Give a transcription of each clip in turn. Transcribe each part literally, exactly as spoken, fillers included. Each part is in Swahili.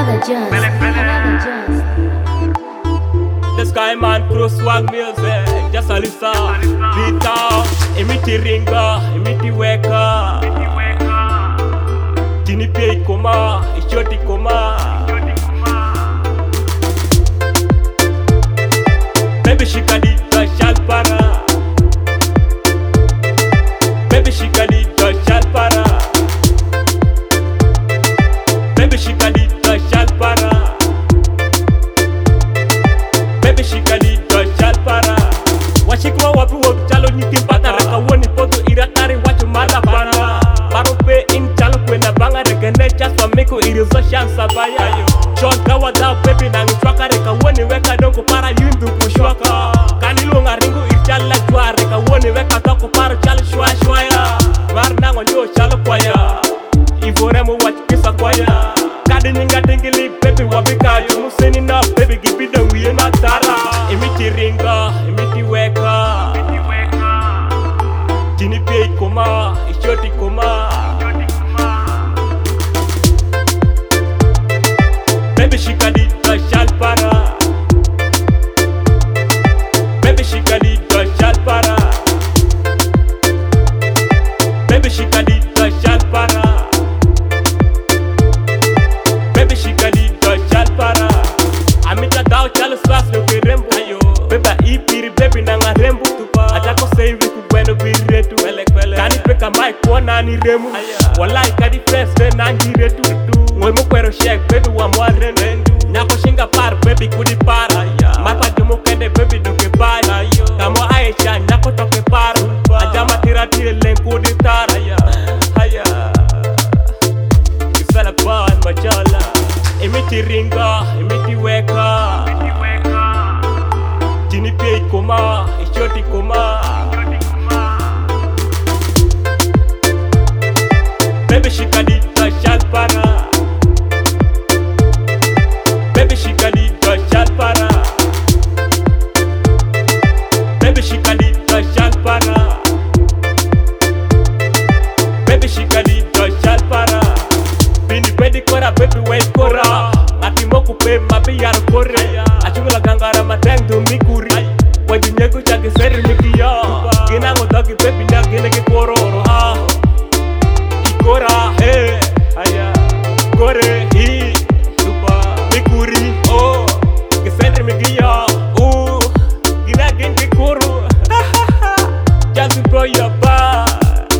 Another just, another just. The Sky Man Crew swag music, just a listen. Beat out, imiti ringa, imiti weka. Tini pia ikoma, ishoti ikoma. Baby shikadita shalpara. Baby shikadita shalpara. Baby shikadita shalpara. Baby shikadita shalpara. Washikwa wapi wapi chalo nikimpata reka woni poto iratari wachu mala pana. Barope in chalo kwenda banga reka nechas pa meko irizo shansa baya. Shon kawa dao baby nangi chwaka reka woni weka donko para yundu kushwaka. Kanilo ngaringu irchala jwa reka woni weka toko para chalo shwa shwaya. Mar nango nyo chalo kwaya. Ivoremo wachukisa kwaya. Kadi nyinga tingili baby wabika jumuseni na baby gibida wiye na tara. Imiti ringa, imiti weka. Tini pia ikoma, ishoti ikoma. Baby shikadita shalpara. Baby shikadita shalpara. Baby shikadita shalpara. Baby shikadita shalpara. Amita dao chalo slas no kirembo. Baby ipiri baby nanga rembo. Atako save kubweno biretu. Kani peka mai kuona ni remu. Walai kadi fresh ne nangi retu. Ngoy mo kwero shake baby wa mware nendu. Nyako shinga par baby kudi para. Mapa jumo kende baby doke para. Kamo aisha nyako toke para. Ajama tira tira len kudi tara. Haya Isala ban machala. Imiti ringa, imiti weka. Tini pia ikoma, ishoti ikoma. Baby shikadita shalpara. Baby shikadita shalpara. Baby shikadita shalpara. Baby shikadita shalpara. Bini pedi kora baby wait kora. Ati moku pe mabi yaro kore. Achungula gangara mateng do mikuri. Wadi nyego chagi seri mikiya. Gina ngotoki baby na gine ke koro. Ikora hey aya kore hi tupa mikuri oh gesendri mikiya uh gina gine ke koro. Just bro your bar.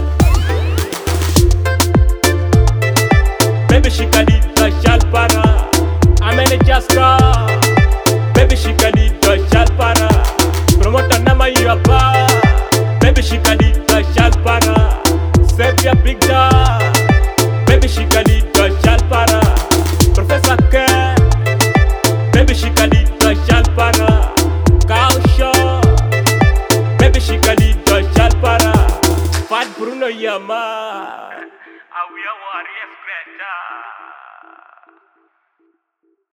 Baby shikadita shalpara. Amene jaska. Baby shikadita shalpara. Promoter nama yapa. Baby shikadita shalpara. Save your big dog. Baby shikadita shalpara. Professor Ken. Baby shikadita shalpara. Kausha. Baby shikadita shalpara. Fat Bruno Yama. Awiya warrior spreader.